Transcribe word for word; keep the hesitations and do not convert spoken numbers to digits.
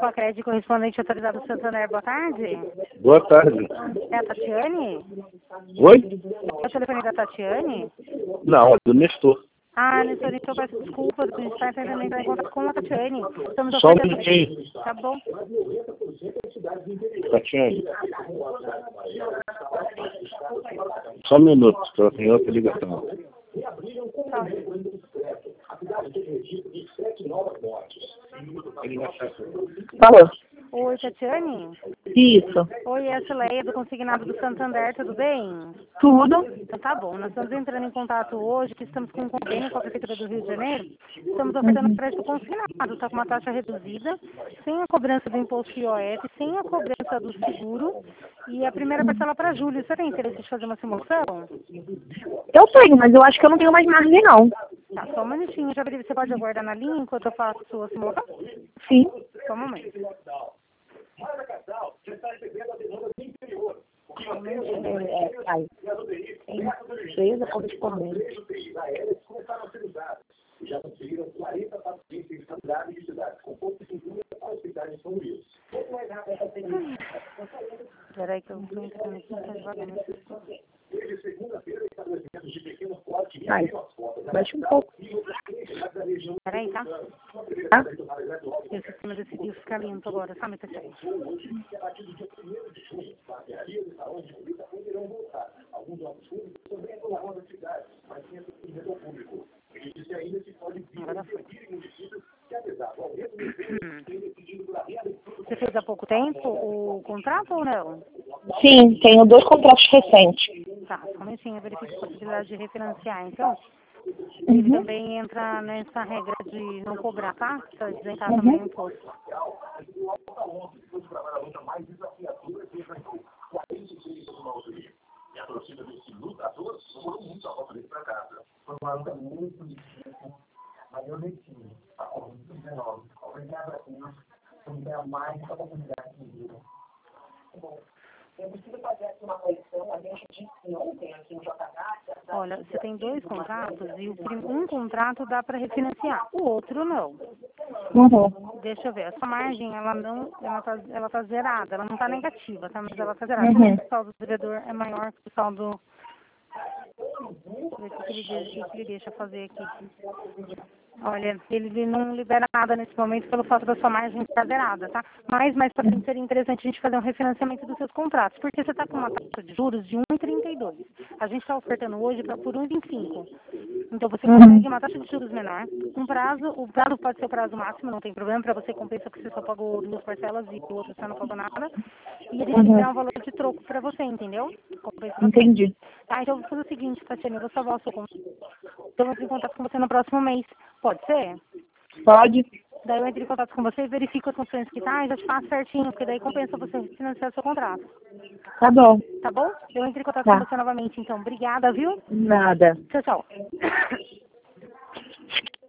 Pacred, correspondente autorizado do Santander. Boa tarde. Boa tarde. É a Tatiane? Oi? É o telefone da Tatiane? Não, é do Nestor. Ah, Nestor, então eu peço desculpas, a gente está tentando entrar em contato com a Tatiane. Estamos Só um oferecendo... minutinho. Tá bom. Tatiane. Só um minuto, estou em outra ligação. Tá. Falou. Oi, Tatiane? Isso. Oi, essa é a Leia do Consignado do Santander, tudo bem? Tudo. Então tá bom, nós estamos entrando em contato hoje, que estamos com um convênio com a Prefeitura do Rio de Janeiro. Estamos ofertando Uhum. crédito consignado, está com uma taxa reduzida, sem a cobrança do imposto I O F, sem a cobrança do seguro. E a primeira parcela para julho. Você tem interesse de fazer uma simulação? Eu tenho, mas eu acho que eu não tenho mais margem, não. Tá, só um minutinho, já verifico. Você pode aguardar na linha enquanto eu faço a sua simulação? Sim. Só um momento. É, é, aí. Tem empresa correspondente. Peraí que eu estou entrando aqui, tá devagar no sistema. Aí. Baixa um pouco. Peraí, tá? Tá? E o sistema decidiu ficar limpo agora, sabe, Tatiane? Agora foi. Você fez há pouco tempo o contrato ou não? Sim, tenho dois contratos recentes. Tá, só um minutinho, eu verifico a possibilidade de refinanciar, então. Ele Uhum. também entra nessa regra de não cobrar, tá? Pra isentar Uhum. também o imposto. Olha, você tem dois contratos e o prim- um contrato dá para refinanciar, o outro não. Uhum. Deixa eu ver, a sua margem, ela não, ela tá, ela tá zerada, ela não tá negativa, tá? Mas ela tá zerada. Uhum. O saldo do devedor é maior que o saldo... Deixa eu ver o que ele deixa, o que ele deixa fazer aqui. Olha, ele não libera nada nesse momento pelo fato da sua margem estar zerada, tá? Mas mais para frente seria interessante a gente fazer um refinanciamento dos seus contratos, porque você está com uma taxa de juros de um vírgula trinta e dois. A gente está ofertando hoje pra, por um vírgula vinte e cinco. Então você consegue uma taxa de juros menor, um prazo, o prazo pode ser o prazo máximo, não tem problema, para você compensa que você só pagou duas parcelas e o outro você não pagou nada. E ele tem que dar um valor de troco para você, entendeu? Compensa você. Entendi. Tá, então eu vou fazer o seguinte, Tatiana, eu vou salvar o seu contrato. Então eu entro em contato com você no próximo mês. Pode ser? Pode. Daí eu entro em contato com você e verifico as condições que tá e já te faço certinho, porque daí compensa você financiar o seu contrato. Tá bom. Tá bom? Eu entro em contato Tá. com você novamente, então. Obrigada, viu? Nada. Tchau, tchau.